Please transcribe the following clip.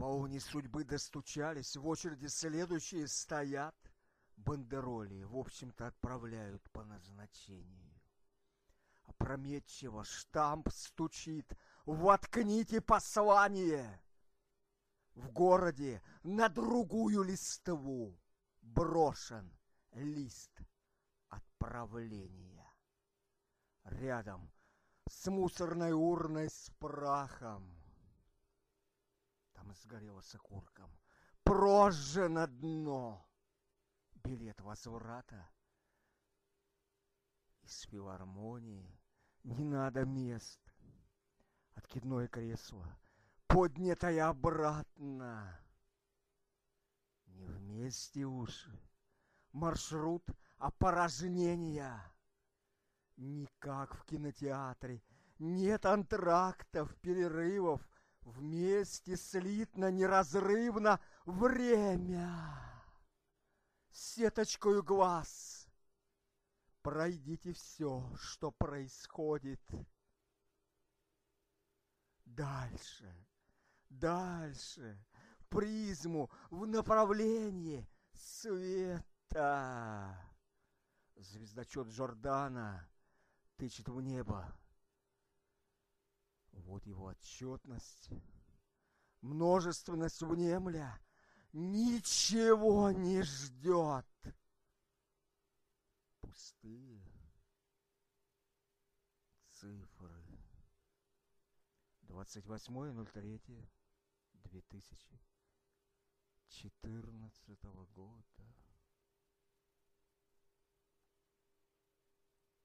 волне судьбы достучались, в очереди следующие стоят. Бандероли, в общем-то, отправляют по назначению. Опрометчиво штамп стучит: воткните послание! В городе на другую листву брошен лист отправления. Рядом с мусорной урной с прахом, там сгорело с окурком, прожжено дно. Билет возврата из филармонии. Не надо мест. Откидное кресло, поднятое обратно. Не вместе уши. Маршрут опорожнения. Никак в кинотеатре. Нет антрактов, перерывов. Вместе слитно, неразрывно время. Сеточкою глаз пройдите все, что происходит. Дальше, дальше, в призму, в направлении света. Звездочет Джордана тычет в небо. Вот его отчетность, множественность внемля. Ничего не ждет. Пустые цифры. 28.03.2014 года.